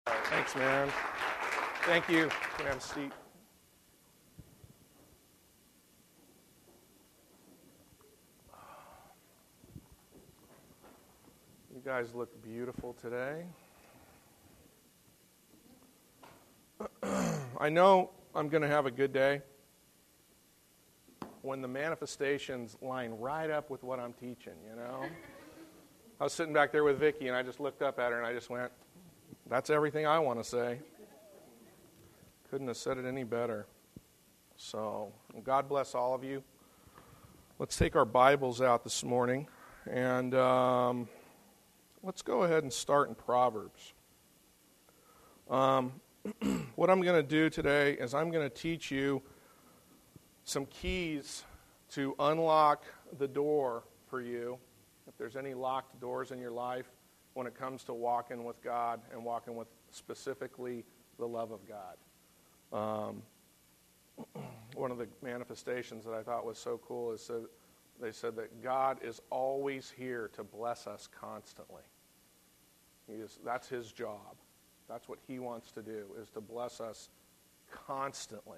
Thanks, man. Thank you. You can have a seat. You guys look beautiful today. I know I'm going to have a good day when the manifestations line right up with what I'm teaching, you know? I was sitting back there with Vicki, and I just looked up at her, and I just went, that's everything I want to say. Couldn't have said it any better. So, God bless all of you. Let's take our Bibles out this morning, and let's go ahead and start in Proverbs. What I'm going to do today is I'm going to teach you some keys to unlock the door for you. If there's any locked doors in your life when it comes to walking with God and walking with specifically the love of God. One of the manifestations that I thought was so cool is that they said that God is always here to bless us constantly. That's His job. That's what He wants to do, is to bless us constantly.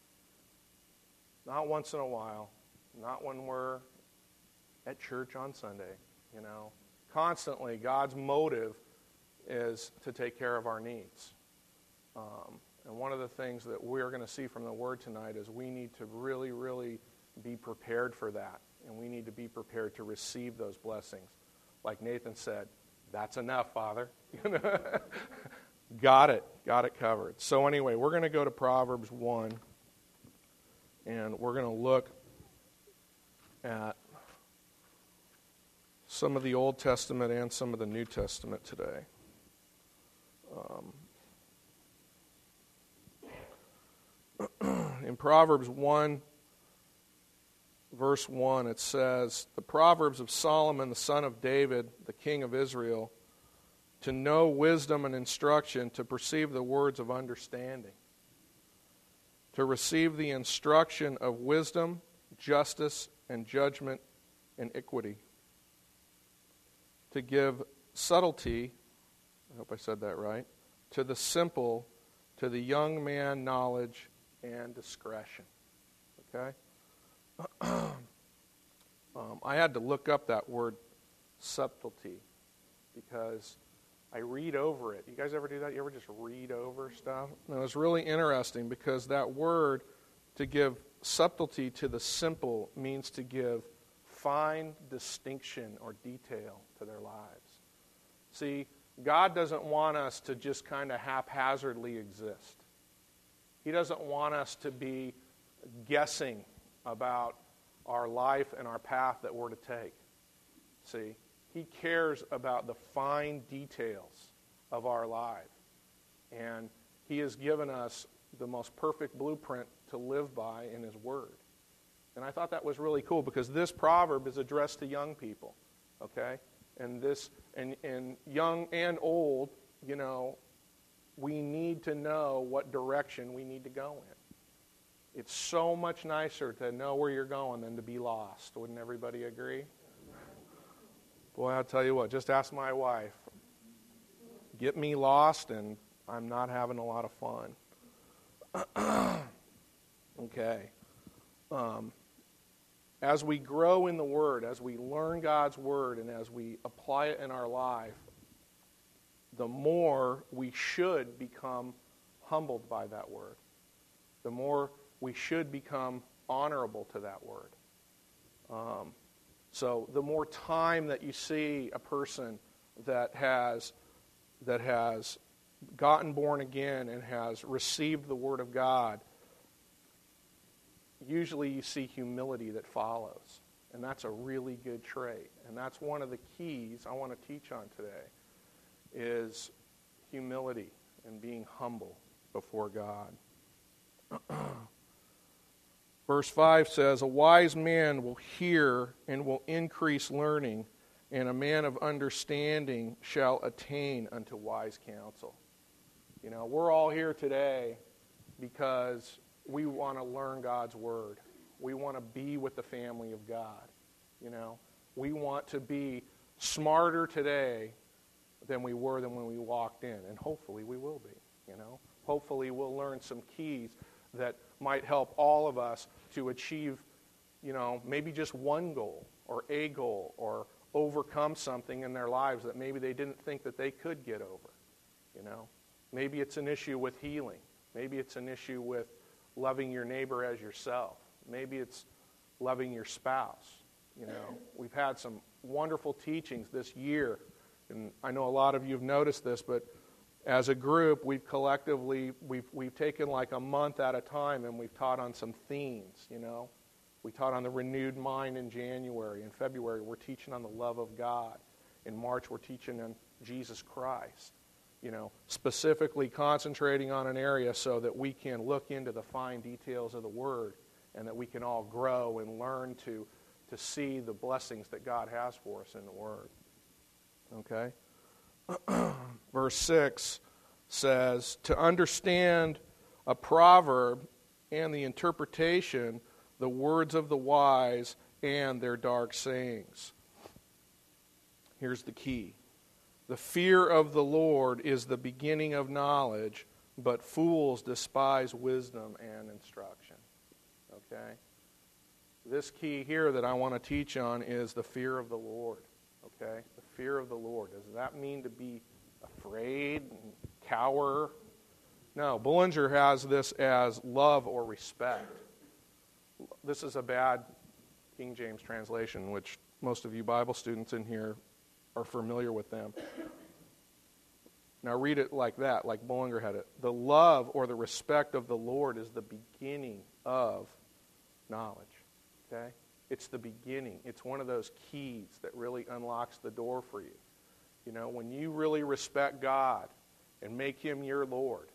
Not once in a while, not when we're at church on Sunday, you know. Constantly, God's motive is to take care of our needs. And one of the things that we're going to see from the Word tonight is we need to really, really be prepared for that. And we need to be prepared to receive those blessings. Like Nathan said, that's enough, Father. Got it covered. So anyway, we're going to go to Proverbs 1, and we're going to look at some of the Old Testament and some of the New Testament today. In Proverbs 1, verse 1, it says, "The Proverbs of Solomon, the son of David, the king of Israel, to know wisdom and instruction, to perceive the words of understanding, to receive the instruction of wisdom, justice, and judgment, and equity, to give subtlety," I hope I said that right, "to the simple, to the young man knowledge and discretion." Okay? I had to look up that word subtlety because I read over it. You guys ever do that? You ever just read over stuff? And it was really interesting because that word, to give subtlety to the simple, means to give fine distinction or detail to their lives. See, God doesn't want us to just kind of haphazardly exist. He doesn't want us to be guessing about our life and our path that we're to take. See, He cares about the fine details of our life. And He has given us the most perfect blueprint to live by in His Word. And I thought that was really cool because this proverb is addressed to young people, okay? And young and old, you know, we need to know what direction we need to go in. It's so much nicer to know where you're going than to be lost. Wouldn't everybody agree? Boy, I'll tell you what, just ask my wife. Get me lost and I'm not having a lot of fun. Okay. As we grow in the Word, as we learn God's Word, and as we apply it in our life, the more we should become humbled by that Word. The more we should become honorable to that Word. So the more time that you see a person that has gotten born again and has received the Word of God, usually you see humility that follows. And that's a really good trait. And that's one of the keys I want to teach on today, is humility and being humble before God. Verse 5 says, "A wise man will hear and will increase learning, and a man of understanding shall attain unto wise counsel." You know, we're all here today because we want to learn God's Word. We want to be with the family of God. You know, we want to be smarter today than we were than when we walked in. And hopefully we will be, you know. Hopefully we'll learn some keys that might help all of us to achieve, you know, maybe just one goal or a goal or overcome something in their lives that maybe they didn't think that they could get over, you know. Maybe it's an issue with healing. Maybe it's an issue with loving your neighbor as yourself. Maybe it's loving your spouse. You know, we've had some wonderful teachings this year, and I know a lot of you have noticed this, but as a group, we've collectively, we've taken like a month at a time and we've taught on some themes, you know. We taught on the renewed mind in January. In February, we're teaching on the love of God. In March, we're teaching on Jesus Christ. You know, specifically concentrating on an area so that we can look into the fine details of the Word and that we can all grow and learn to see the blessings that God has for us in the Word. Okay? Verse 6 says, to understand a proverb and the interpretation, the words of the wise and their dark sayings. Here's the key. The fear of the Lord is the beginning of knowledge, but fools despise wisdom and instruction. Okay? This key here that I want to teach on is the fear of the Lord. Okay? The fear of the Lord. Does that mean to be afraid and cower? No, Bullinger has this as love or respect. This is a bad King James translation, which most of you Bible students in here are familiar with them. Now read it like that, like Bullinger had it. The love or the respect of the Lord is the beginning of knowledge. Okay? It's the beginning. It's one of those keys that really unlocks the door for you. You know, when you really respect God and make Him your Lord,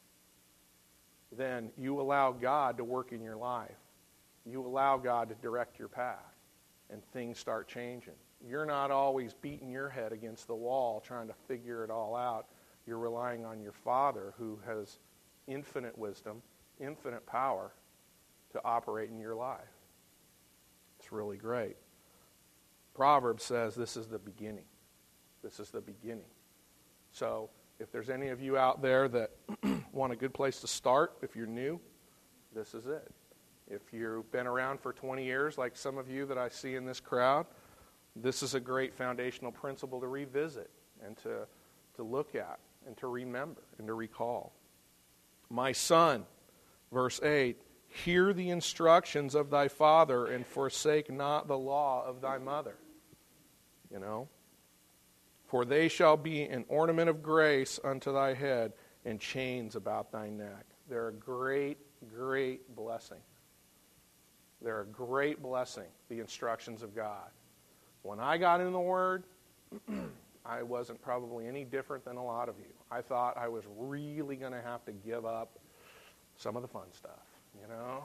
then you allow God to work in your life. You allow God to direct your path, and things start changing. You're not always beating your head against the wall trying to figure it all out. You're relying on your Father who has infinite wisdom, infinite power to operate in your life. It's really great. Proverbs says this is the beginning. This is the beginning. So if there's any of you out there that want a good place to start, if you're new, this is it. If you've been around for 20 years, like some of you that I see in this crowd, this is a great foundational principle to revisit and to look at and to remember and to recall. My son, verse 8, hear the instructions of thy father and forsake not the law of thy mother. You know? For they shall be an ornament of grace unto thy head and chains about thy neck. They're a great, great blessing. They're a great blessing, the instructions of God. When I got in the Word, I wasn't probably any different than a lot of you. I thought I was really going to have to give up some of the fun stuff, you know?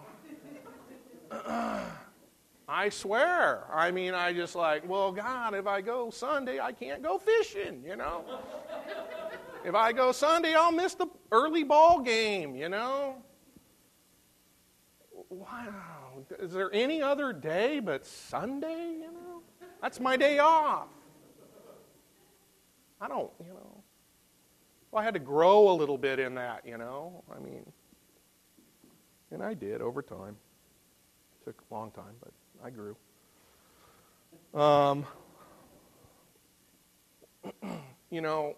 I swear. I mean, I just like, well, God, if I go Sunday, I can't go fishing, you know? If I go Sunday, I'll miss the early ball game, you know? Wow. Is there any other day but Sunday, you know? That's my day off. I don't, you know. Well, I had to grow a little bit in that, you know. I mean, and I did over time. It took a long time, but I grew. You know,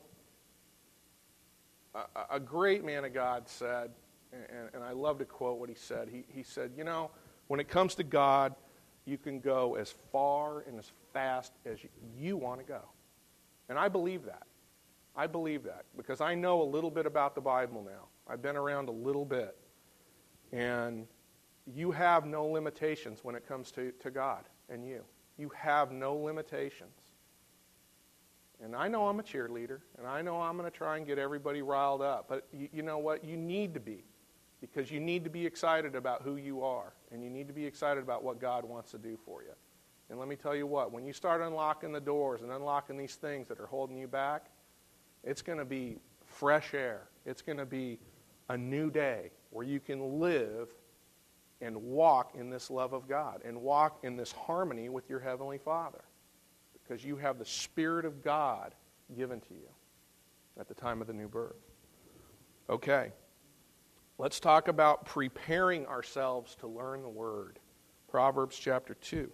a great man of God said, and I love to quote what he said. He said, you know, when it comes to God, you can go as far and as fast as you want to go. And I believe that. I believe that because I know a little bit about the Bible now. I've been around a little bit. And you have no limitations when it comes to God and you. You have no limitations. And I know I'm a cheerleader, and I know I'm going to try and get everybody riled up. But you know what? You need to be. Because you need to be excited about who you are. And you need to be excited about what God wants to do for you. And let me tell you what, when you start unlocking the doors and unlocking these things that are holding you back, it's going to be fresh air. It's going to be a new day where you can live and walk in this love of God and walk in this harmony with your Heavenly Father. Because you have the Spirit of God given to you at the time of the new birth. Okay. Let's talk about preparing ourselves to learn the Word. Proverbs chapter 2.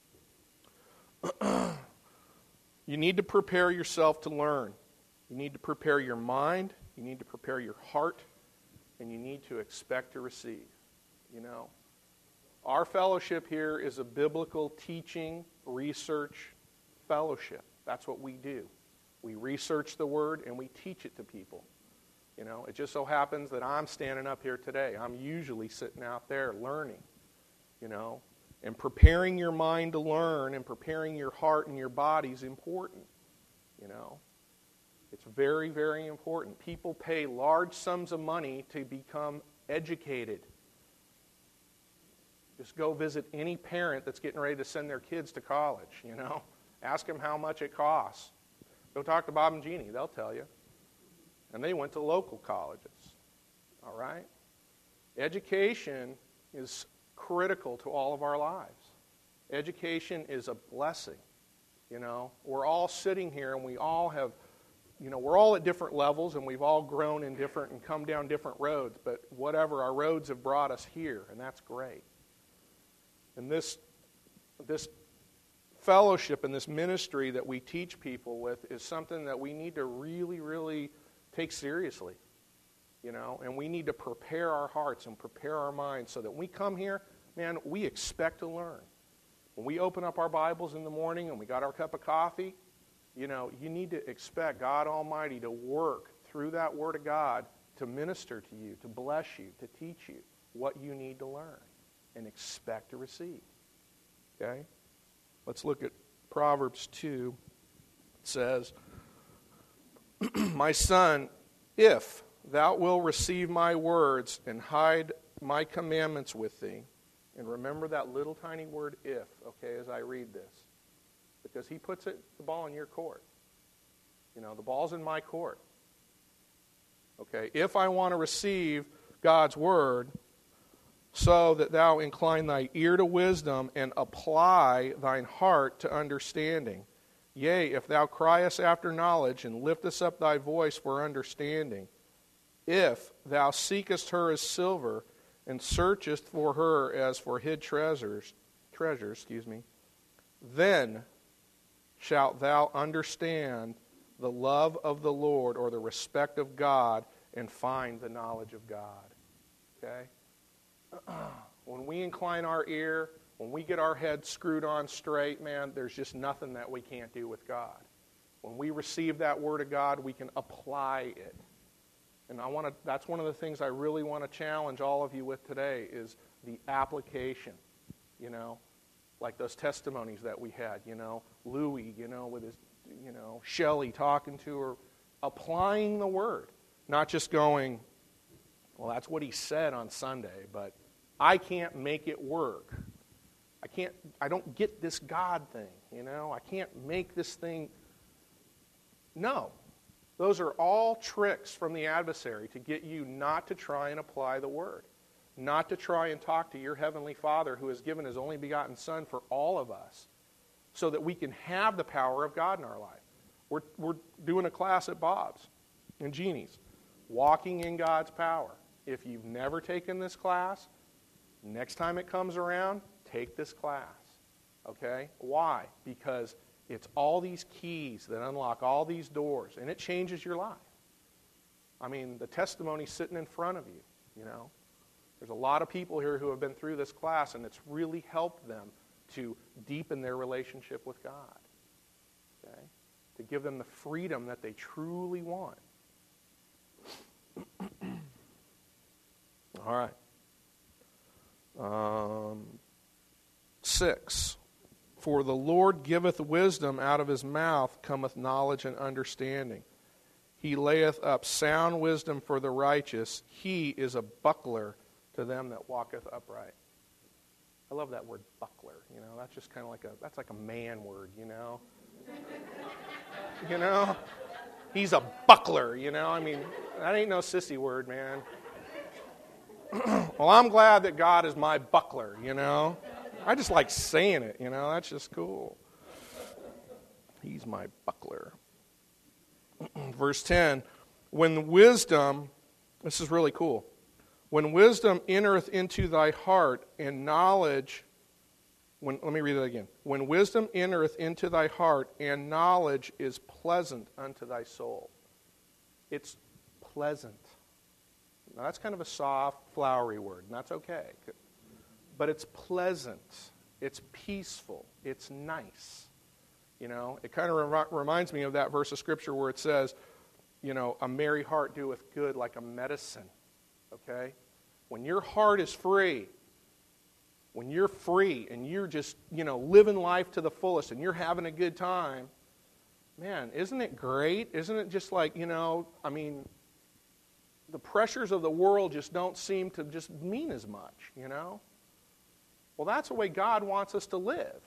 You need to prepare yourself to learn. You need to prepare your mind. You need to prepare your heart. And you need to expect to receive. You know, our fellowship here is a biblical teaching, research fellowship. That's what we do. We research the Word and we teach it to people. You know, it just so happens that I'm standing up here today. I'm usually sitting out there learning, you know. And preparing your mind to learn and preparing your heart and your body is important, you know. It's very, very important. People pay large sums of money to become educated. Just go visit any parent that's getting ready to send their kids to college, you know. Ask them how much it costs. Go talk to Bob and Jeannie. They'll tell you. And they went to local colleges. All right? Education is critical to all of our lives. Education is a blessing. You know, we're all sitting here and we all have, you know, we're all at different levels and we've all grown in different and come down different roads, but whatever, our roads have brought us here, and that's great. And this fellowship and this ministry that we teach people with is something that we need to really, really take seriously, you know, and we need to prepare our hearts and prepare our minds so that when we come here, man, we expect to learn. When we open up our Bibles in the morning and we got our cup of coffee, you know, you need to expect God Almighty to work through that Word of God to minister to you, to bless you, to teach you what you need to learn and expect to receive. Okay? Let's look at Proverbs 2. It says, My son, if thou wilt receive my words and hide my commandments with thee, and remember that little tiny word if, okay, as I read this, because he puts the ball in your court. You know, the ball's in my court. Okay, if I want to receive God's word, so that thou incline thy ear to wisdom and apply thine heart to understanding. Yea, if thou criest after knowledge and liftest up thy voice for understanding, if thou seekest her as silver and searchest for her as for hid treasures, then shalt thou understand the love of the Lord, or the respect of God, and find the knowledge of God. Okay? When we incline our ear, when we get our head screwed on straight, man, there's just nothing that we can't do with God. When we receive that Word of God, we can apply it. And that's one of the things I really want to challenge all of you with today is the application, you know, like those testimonies that we had, you know, Louis, you know, with his, you know, Shelley talking to her, applying the Word, not just going, well, that's what he said on Sunday, but I can't make it work. I don't get this God thing, you know, I can't make this thing. No. Those are all tricks from the adversary to get you not to try and apply the Word, not to try and talk to your Heavenly Father who has given His only begotten Son for all of us so that we can have the power of God in our life. We're doing a class at Bob's and Jeannie's, Walking in God's Power. If you've never taken this class, next time it comes around, take this class. Okay? Why? Because it's all these keys that unlock all these doors, and it changes your life. I mean, the testimony's sitting in front of you, you know. There's a lot of people here who have been through this class, and it's really helped them to deepen their relationship with God, okay? To give them the freedom that they truly want. All right. 6. For the Lord giveth wisdom, out of his mouth cometh knowledge and understanding. He layeth up sound wisdom for the righteous. He is a buckler to them that walketh upright. I love that word buckler. You know, that's just kind of like a man word, you know. You know? He's a buckler, you know. I mean, that ain't no sissy word, man. Well, I'm glad that God is my buckler, you know. I just like saying it, you know. That's just cool. He's my buckler. Verse 10, when wisdom, this is really cool, when wisdom entereth into thy heart and knowledge, let me read that again. When wisdom entereth into thy heart and knowledge is pleasant unto thy soul. It's pleasant. Now that's kind of a soft, flowery word, and that's okay. But it's pleasant. It's peaceful. It's nice. You know, it kind of reminds me of that verse of Scripture where it says, you know, a merry heart doeth good like a medicine. Okay? When your heart is free, when you're free and you're just, you know, living life to the fullest and you're having a good time, man, isn't it great? Isn't it just like, you know, I mean, the pressures of the world just don't seem to just mean as much, you know? Well, that's the way God wants us to live.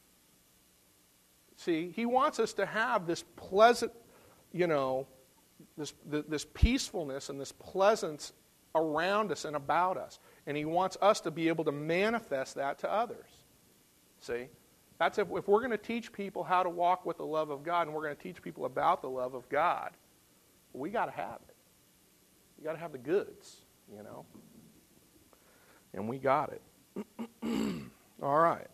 See, He wants us to have this pleasant, you know, this peacefulness and this pleasance around us and about us. And He wants us to be able to manifest that to others. See? That's if we're going to teach people how to walk with the love of God and we're going to teach people about the love of God, we got to have it. You got to have the goods, you know. And we got it. All right.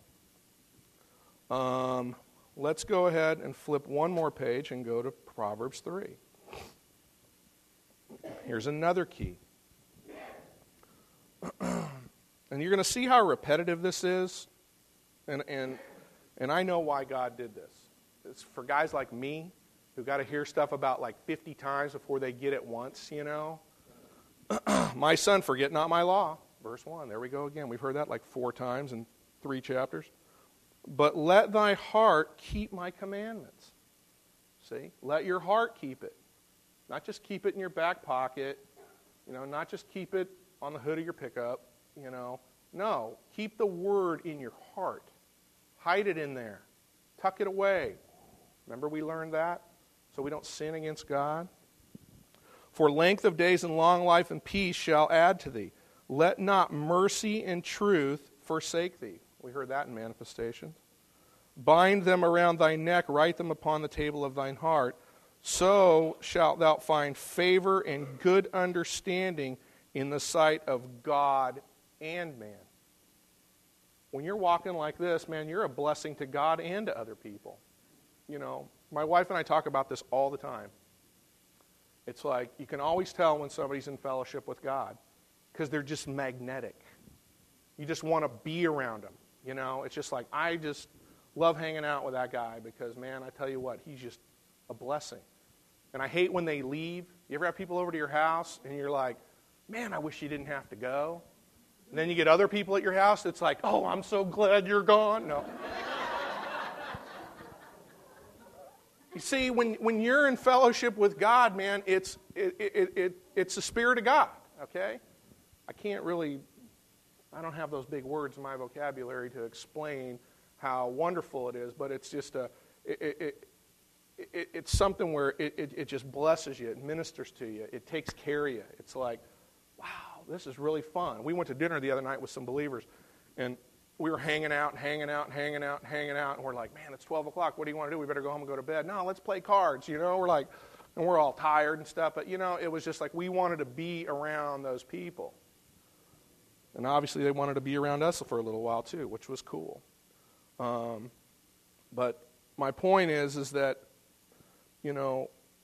Let's go ahead and flip one more page and go to Proverbs 3. Here's another key. And you're going to see how repetitive this is. And I know why God did this. It's for guys like me who got to hear stuff about like 50 times before they get it once, you know. My son, forget not my law. Verse 1, there we go again. We've heard that like 4 times in 3 chapters. But let thy heart keep my commandments. See? Let your heart keep it. Not just keep it in your back pocket. You know, not just keep it on the hood of your pickup. You know. No, keep the word in your heart. Hide it in there. Tuck it away. Remember we learned that? So we don't sin against God. For length of days and long life and peace shall add to thee. Let not mercy and truth forsake thee. We heard that in Manifestations. Bind them around thy neck, write them upon the table of thine heart. So shalt thou find favor and good understanding in the sight of God and man. When you're walking like this, man, you're a blessing to God and to other people. You know, my wife and I talk about this all the time. It's like you can always tell when somebody's in fellowship with God because they're just magnetic. You just want to be around them. You know, it's just like, I just love hanging out with that guy because, man, I tell you what, he's just a blessing. And I hate when they leave. You ever have people over to your house and you're like, man, I wish you didn't have to go. And then you get other people at your house that's like, oh, I'm so glad you're gone. No. You see, when you're in fellowship with God, man, it's the Spirit of God, okay? I don't have those big words in my vocabulary to explain how wonderful it is, but it's just it's something where it just blesses you, it ministers to you, it takes care of you. It's like, wow, this is really fun. We went to dinner the other night with some believers, and we were hanging out, and we're like, man, it's 12 o'clock. What do you want to do? We better go home and go to bed. No, let's play cards, you know. We're like, and we're all tired and stuff, but, you know, it was just like we wanted to be around those people. And obviously they wanted to be around us for a little while too, which was cool. But my point is that, you know,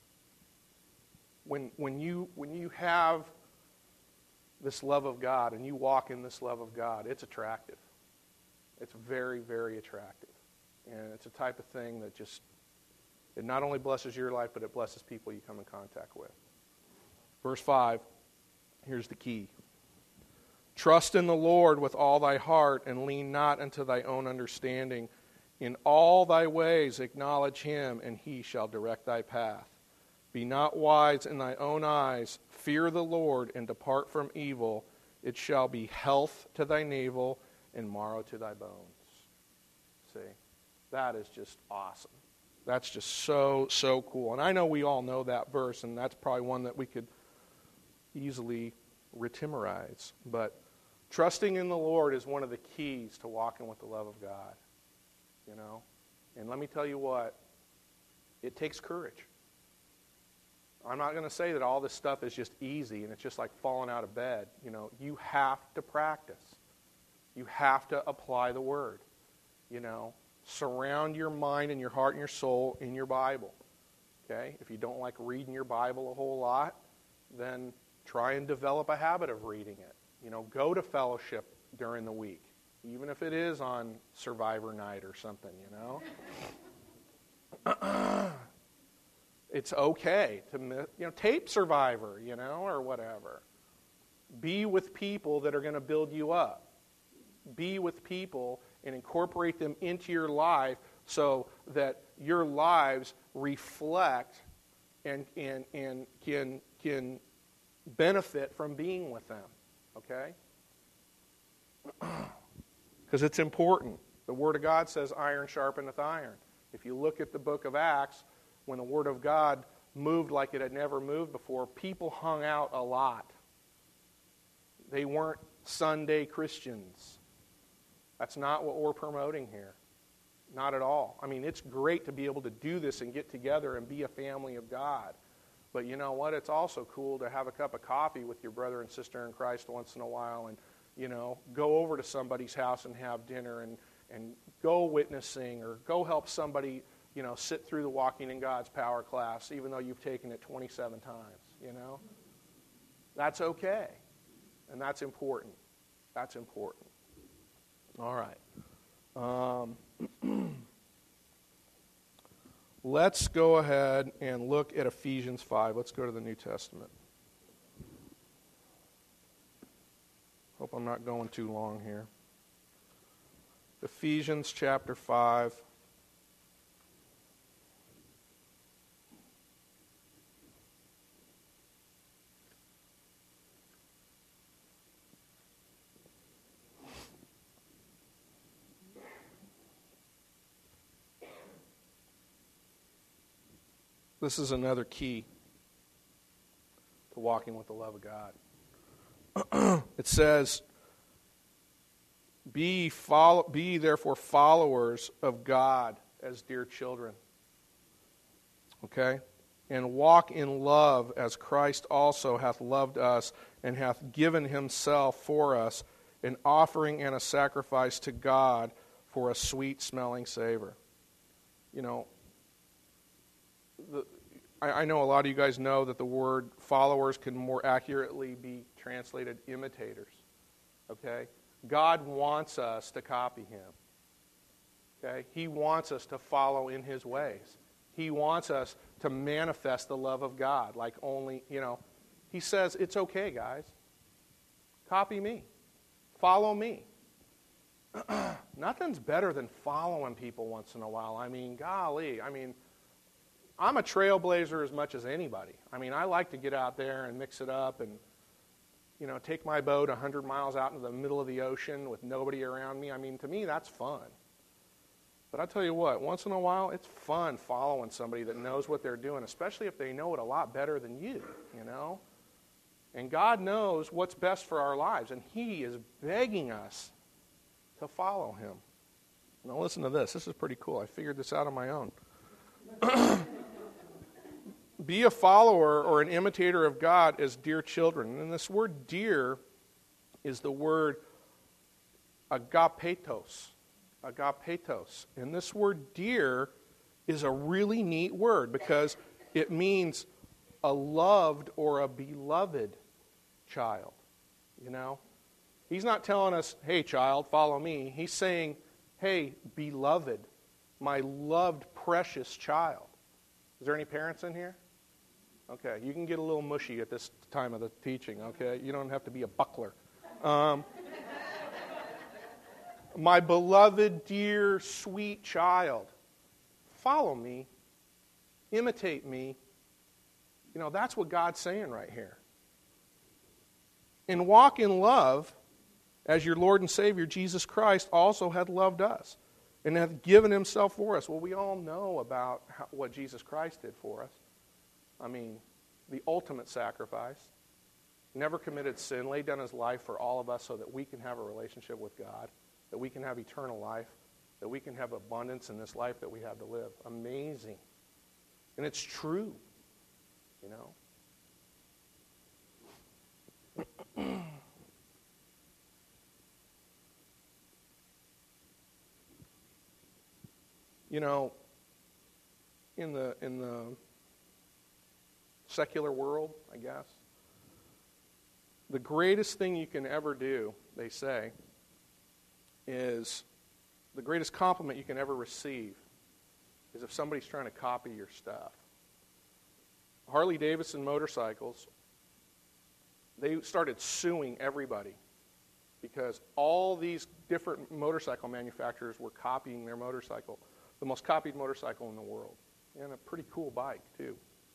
when you have this love of God and you walk in this love of God, it's attractive. It's very, very attractive. And it's a type of thing that just, it not only blesses your life, but it blesses people you come in contact with. Verse 5, here's the key. Trust in the Lord with all thy heart, and lean not unto thy own understanding. In all thy ways acknowledge him, and he shall direct thy path. Be not wise in thy own eyes. Fear the Lord, and depart from evil. It shall be health to thy navel, and marrow to thy bones. See, that is just awesome. That's just so, so cool. And I know we all know that verse, and that's probably one that we could easily rhetorize. But trusting in the Lord is one of the keys to walking with the love of God. You know? And let me tell you what, it takes courage. I'm not going to say that all this stuff is just easy and it's just like falling out of bed. You have to practice. You have to apply the Word. Surround your mind and your heart and your soul in your Bible. Okay? If you don't like reading your Bible a whole lot, then try and develop a habit of reading it. Go to fellowship during the week, even if it is on Survivor night or something, It's okay to tape Survivor, or whatever. Be with people that are going to build you up. Be with people and incorporate them into your life so that your lives reflect and can benefit from being with them. Okay? Because it's important. The Word of God says iron sharpeneth iron. If you look at the book of Acts, when the Word of God moved like it had never moved before, people hung out a lot. They weren't Sunday Christians. That's not what we're promoting here. Not at all. I mean, it's great to be able to do this and get together and be a family of God. But you know what? It's also cool to have a cup of coffee with your brother and sister in Christ once in a while and, go over to somebody's house and have dinner and go witnessing or go help somebody, sit through the Walking in God's Power class, even though you've taken it 27 times, That's okay. And that's important. That's important. All right. Let's go ahead and look at Ephesians 5. Let's go to the New Testament. Hope I'm not going too long here. Ephesians chapter 5. This is another key to walking with the love of God. It says, Be therefore followers of God as dear children. Okay? And walk in love as Christ also hath loved us and hath given himself for us, an offering and a sacrifice to God for a sweet-smelling savor. I know a lot of you guys know that the word followers can more accurately be translated imitators. Okay? God wants us to copy him. Okay? He wants us to follow in his ways. He wants us to manifest the love of God like only, he says, it's okay, guys. Copy me. Follow me. Nothing's better than following people once in a while. I mean, golly. I'm a trailblazer as much as anybody. I like to get out there and mix it up and, take my boat 100 miles out into the middle of the ocean with nobody around me. To me, that's fun. But I tell you what, once in a while, it's fun following somebody that knows what they're doing, especially if they know it a lot better than you, And God knows what's best for our lives, and he is begging us to follow him. Now listen to this. This is pretty cool. I figured this out on my own. Be a follower or an imitator of God as dear children. And this word dear is the word agapetos. Agapetos. And this word dear is a really neat word because it means a loved or a beloved child. He's not telling us, hey, child, follow me. He's saying, hey, beloved, my loved, precious child. Is there any parents in here? Okay, you can get a little mushy at this time of the teaching, okay? You don't have to be a buckler. My beloved, dear, sweet child, follow me, imitate me. That's what God's saying right here. And walk in love as your Lord and Savior, Jesus Christ, also hath loved us and hath given himself for us. Well, we all know about what Jesus Christ did for us. The ultimate sacrifice. Never committed sin, laid down his life for all of us so that we can have a relationship with God, that we can have eternal life, that we can have abundance in this life that we have to live. Amazing. And it's true. you know. You know, in the secular world, I guess, the greatest thing you can ever do, they say, is the greatest compliment you can ever receive is if somebody's trying to copy your stuff. Harley-Davidson motorcycles, they started suing everybody because all these different motorcycle manufacturers were copying their motorcycle, the most copied motorcycle in the world, and a pretty cool bike, too.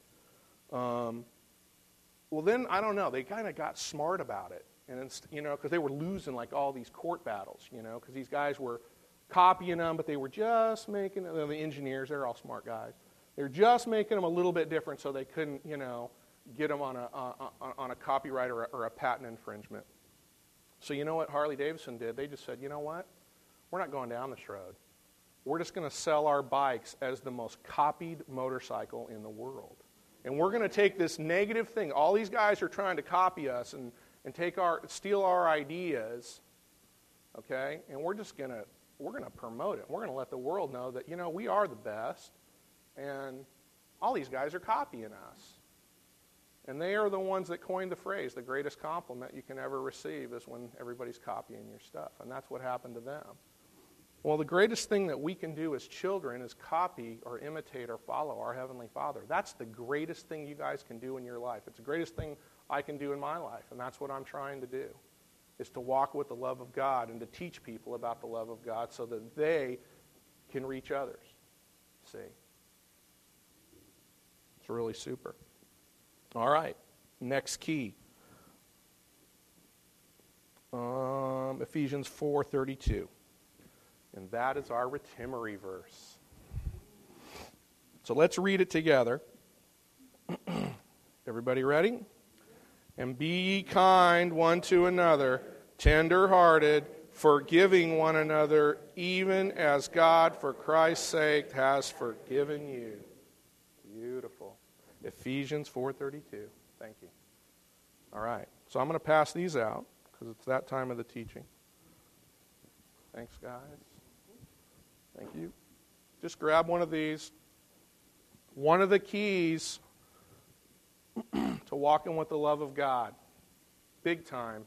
Well, then, I don't know, they kind of got smart about it, and you know, because they were losing like all these court battles, you know, because these guys were copying them, but they were just making the engineers, they're all smart guys. They're just making them a little bit different so they couldn't, you know, get them on a copyright or a patent infringement. So you know what Harley-Davidson did? They just said, you know what? We're not going down this road. We're just going to sell our bikes as the most copied motorcycle in the world. And we're going to take this negative thing. All these guys are trying to copy us and steal our ideas, okay? And we're going to promote it. We're going to let the world know that, you know, we are the best. And all these guys are copying us. And they are the ones that coined the phrase, the greatest compliment you can ever receive is when everybody's copying your stuff. And that's what happened to them. Well, the greatest thing that we can do as children is copy or imitate or follow our Heavenly Father. That's the greatest thing you guys can do in your life. It's the greatest thing I can do in my life. And that's what I'm trying to do, is to walk with the love of God and to teach people about the love of God so that they can reach others. See? It's really super. All right, next key. Ephesians 4:32. And that is our Retimery verse. So let's read it together. Everybody ready? And be ye kind one to another, tender-hearted, forgiving one another, even as God for Christ's sake has forgiven you. Beautiful. Ephesians 4:32. Thank you. All right. So I'm going to pass these out because it's that time of the teaching. Thanks, guys. Thank you. Just grab one of these. One of the keys to walking with the love of God, big time,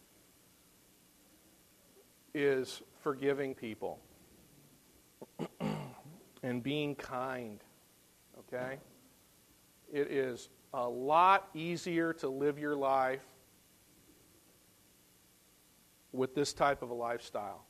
is forgiving people and being kind. Okay? It is a lot easier to live your life with this type of a lifestyle.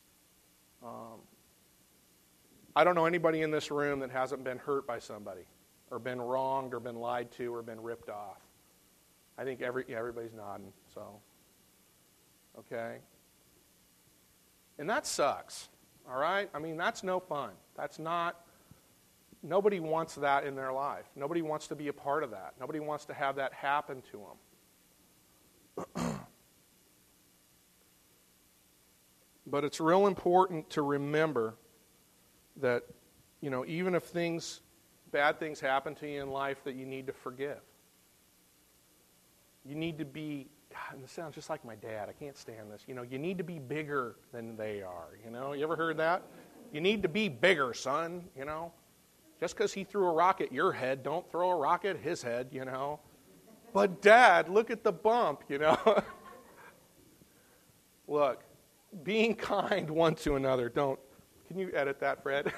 I don't know anybody in this room that hasn't been hurt by somebody or been wronged or been lied to or been ripped off. I think everybody's nodding, so, okay? And that sucks, all right? I mean, that's no fun. That's not... Nobody wants that in their life. Nobody wants to be a part of that. Nobody wants to have that happen to them. But it's real important to remember that, you know, even if bad things happen to you in life, that you need to forgive. You need to be, God, and this sounds just like my dad. I can't stand this. You know, you need to be bigger than they are. You know, you ever heard that? You need to be bigger, son, you know. Just because he threw a rock at your head, don't throw a rock at his head, you know. But, Dad, look at the bump, you know. Look, being kind one to another. Can you edit that, Fred?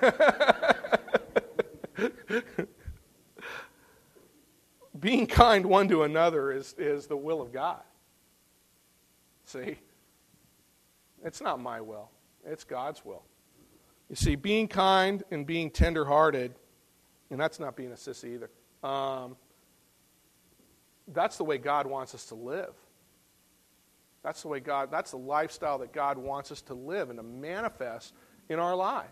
Being kind one to another is the will of God. See? It's not my will. It's God's will. You see, being kind and being tender-hearted, and that's not being a sissy either, that's the way God wants us to live. That's the lifestyle that God wants us to live and to manifest in our life.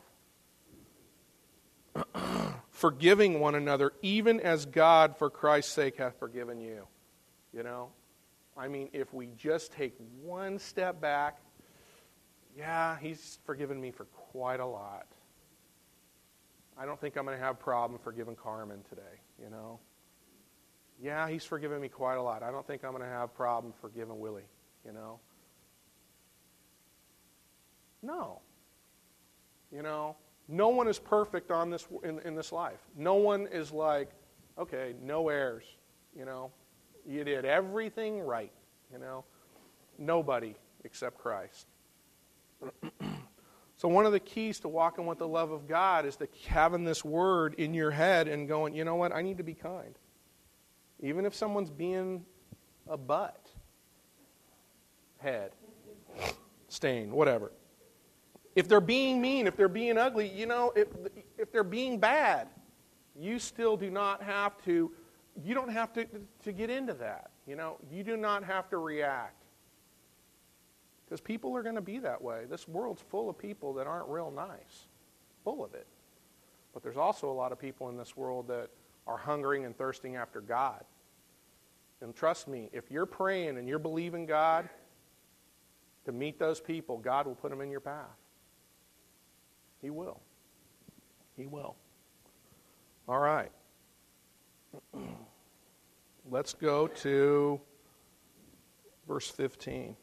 Forgiving one another, even as God, for Christ's sake, hath forgiven you. You know? I mean, if we just take one step back, yeah, He's forgiven me for quite a lot. I don't think I'm going to have a problem forgiving Carmen today, you know? Yeah, he's forgiven me quite a lot. I don't think I'm going to have a problem forgiving Willie, No. No one is perfect on this in this life. No one is like, okay, no errors, You did everything right, Nobody except Christ. So one of the keys to walking with the love of God is having this word in your head and going, you know what, I need to be kind. Even if someone's being a butt, head, stain, whatever. If they're being mean, if they're being ugly, if they're being bad, you still do not have to, you don't have to get into that. You do not have to react. Because people are going to be that way. This world's full of people that aren't real nice. Full of it. But there's also a lot of people in this world that are hungering and thirsting after God. And trust me, if you're praying and you're believing God to meet those people, God will put them in your path. He will. He will. All right. Let's go to verse 15.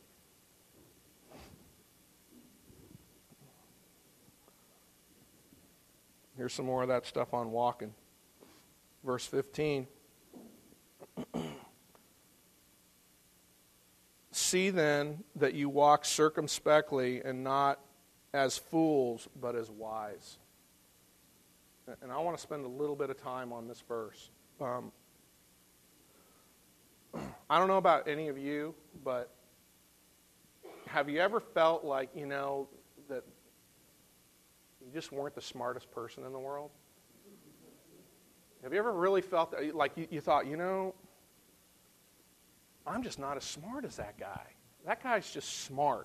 Here's some more of that stuff on walking. Verse 15. See then that you walk circumspectly and not as fools, but as wise. And I want to spend a little bit of time on this verse. I don't know about any of you, but have you ever felt like, that you just weren't the smartest person in the world? Have you ever really felt that, like you thought, I'm just not as smart as that guy. That guy's just smart,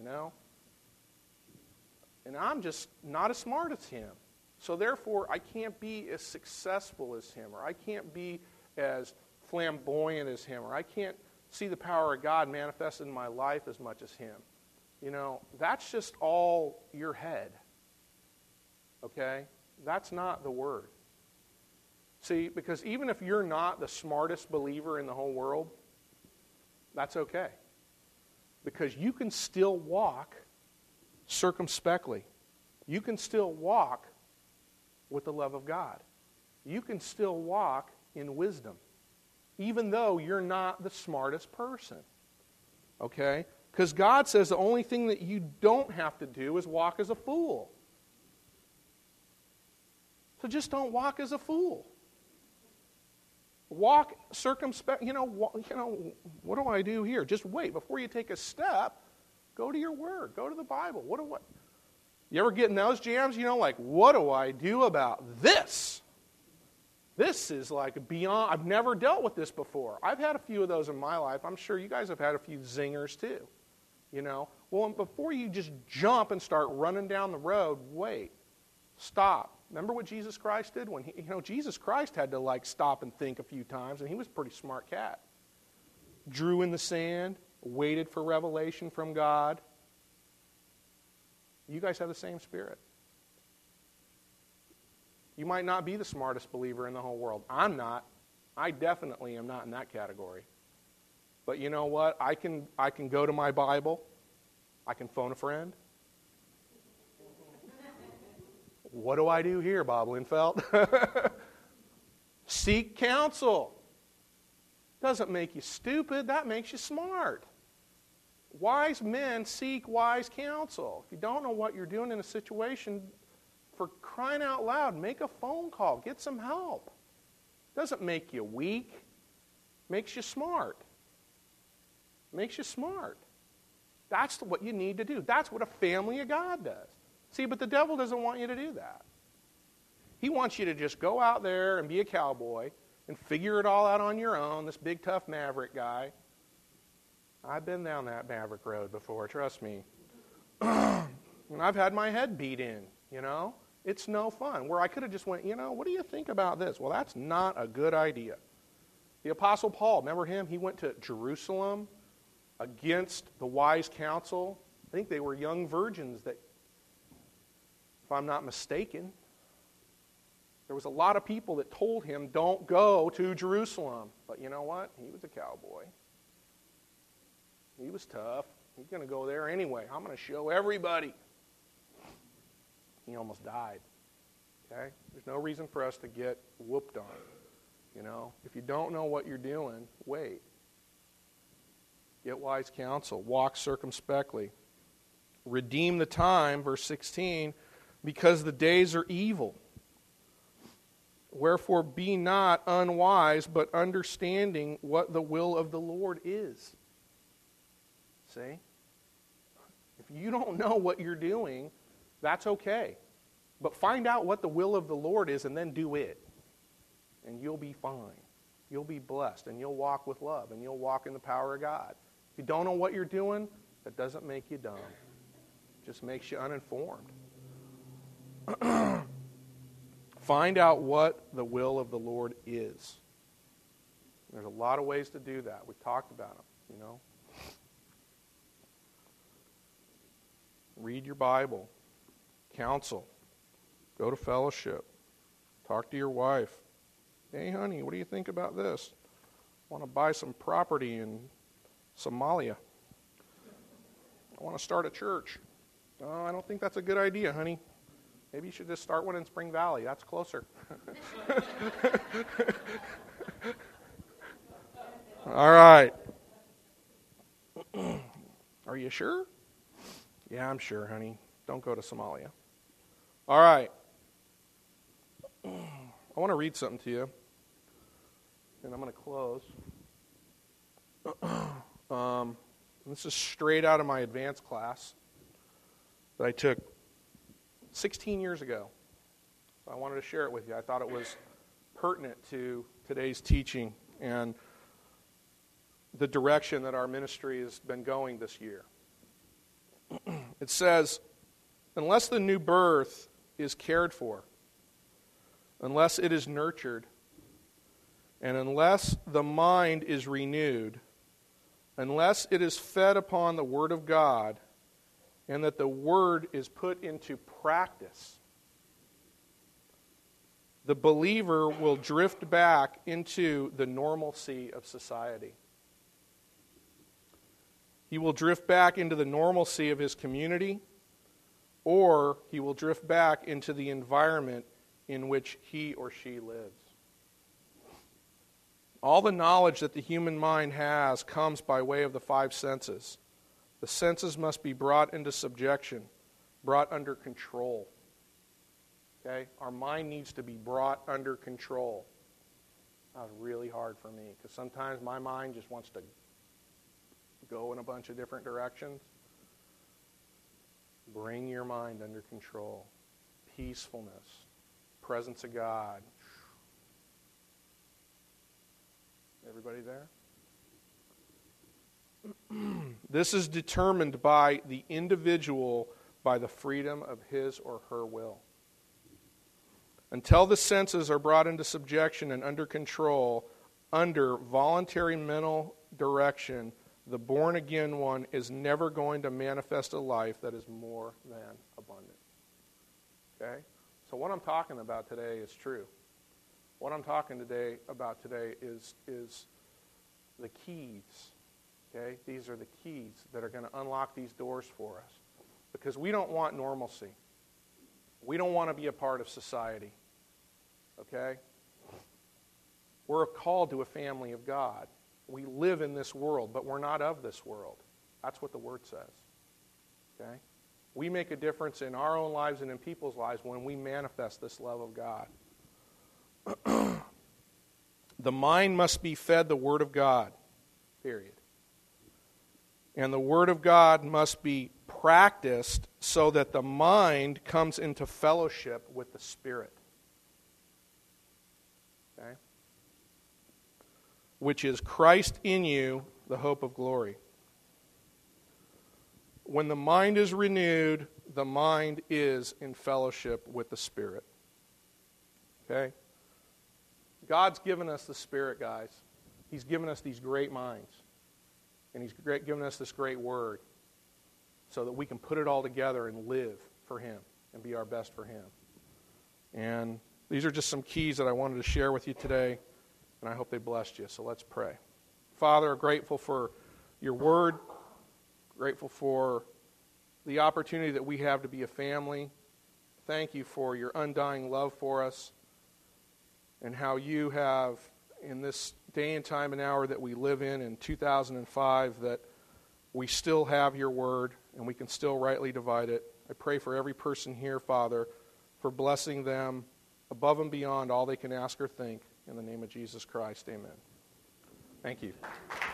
And I'm just not as smart as him. So therefore, I can't be as successful as him, or I can't be as flamboyant as him, or I can't see the power of God manifested in my life as much as him. That's just all your head. Okay? That's not the Word. See, because even if you're not the smartest believer in the whole world, that's okay. Because you can still walk circumspectly. You can still walk with the love of God. You can still walk in wisdom, even though you're not the smartest person. Okay? Because God says the only thing that you don't have to do is walk as a fool. So just don't walk as a fool. Walk circumspect. What do I do here? Just wait. Before you take a step, go to your Word. Go to the Bible. You ever get in those jams? What do I do about this? This is like beyond, I've never dealt with this before. I've had a few of those in my life. I'm sure you guys have had a few zingers too. Well, before you just jump and start running down the road, wait. Stop. Remember what Jesus Christ did? When Jesus Christ had to stop and think a few times, and he was a pretty smart cat. Drew in the sand, waited for revelation from God. You guys have the same spirit. You might not be the smartest believer in the whole world. I'm not. I definitely am not in that category. But you know what? I can go to my Bible. I can phone a friend. What do I do here, Bob Linfeld? Seek counsel. Doesn't make you stupid. That makes you smart. Wise men seek wise counsel. If you don't know what you're doing in a situation, for crying out loud, make a phone call. Get some help. Doesn't make you weak. Makes you smart. Makes you smart. That's what you need to do. That's what a family of God does. See, but the devil doesn't want you to do that. He wants you to just go out there and be a cowboy and figure it all out on your own, this big, tough maverick guy. I've been down that maverick road before, trust me. And I've had my head beat in, It's no fun. Where I could have just went, what do you think about this? Well, that's not a good idea. The Apostle Paul, remember him? He went to Jerusalem against the wise counsel. I think they were young virgins that, if I'm not mistaken, There was a lot of people that told him, don't go to Jerusalem. But you know what? He was a cowboy. He was tough. He's going to go there anyway. I'm going to show everybody. He almost died. Okay? There's no reason for us to get whooped on. You know, if you don't know what you're doing, wait. Get wise counsel. Walk circumspectly. Redeem the time, verse 16, because the days are evil. Wherefore be not unwise, but understanding what the will of the Lord is. See? If you don't know what you're doing, that's okay. But find out what the will of the Lord is and then do it. And you'll be fine. You'll be blessed and you'll walk with love and you'll walk in the power of God. If you don't know what you're doing, that doesn't make you dumb. It just makes you uninformed. Find out what the will of the Lord is. There's a lot of ways to do that. We've talked about them, you know. Read your Bible. Counsel. Go to fellowship. Talk to your wife. Hey, honey, what do you think about this? I want to buy some property in Somalia. I want to start a church. Oh, I don't think that's a good idea, honey. Maybe you should just start one in Spring Valley. That's closer. All right. Are you sure? Yeah, I'm sure, honey. Don't go to Somalia. All right. I want to read something to you. And I'm going to close. This is straight out of my advanced class that I took 16 years ago. So I wanted to share it with you. I thought it was pertinent to today's teaching and the direction that our ministry has been going this year. It says, unless the new birth is cared for, unless it is nurtured, and unless the mind is renewed, unless it is fed upon the Word of God, and that the Word is put into practice, the believer will drift back into the normalcy of society. He will drift back into the normalcy of his community, or he will drift back into the environment in which he or she lives. All the knowledge that the human mind has comes by way of the five senses. The senses must be brought into subjection, brought under control. Okay? Our mind needs to be brought under control. That was really hard for me because sometimes my mind just wants to go in a bunch of different directions. Bring your mind under control. Peacefulness. Presence of God. Everybody there? This is determined by the individual by the freedom of his or her will. Until the senses are brought into subjection and under control, under voluntary mental direction, the born-again one is never going to manifest a life that is more than abundant. Okay? So what I'm talking about today is true. What I'm talking about today is the keys. Okay? These are the keys that are going to unlock these doors for us. Because we don't want normalcy. We don't want to be a part of society. Okay? We're called to a family of God. We live in this world, but we're not of this world. That's what the Word says. Okay? We make a difference in our own lives and in people's lives when we manifest this love of God. The mind must be fed the Word of God, period. And the Word of God must be practiced so that the mind comes into fellowship with the Spirit. Okay? Which is Christ in you, the hope of glory. When the mind is renewed, the mind is in fellowship with the Spirit. Okay? God's given us the Spirit, guys. He's given us these great minds. And He's given us this great Word so that we can put it all together and live for Him and be our best for Him. And These are just some keys that I wanted to share with you today, and I hope they blessed you. So let's pray. Father, grateful for your word, grateful for the opportunity that we have to be a family. Thank you for your undying love for us and how you have, in this day and time and hour that we live in 2005, that we still have your word and we can still rightly divide it. I pray for every person here, Father, for blessing them above and beyond all they can ask or think. In the name of Jesus Christ, amen. Thank you.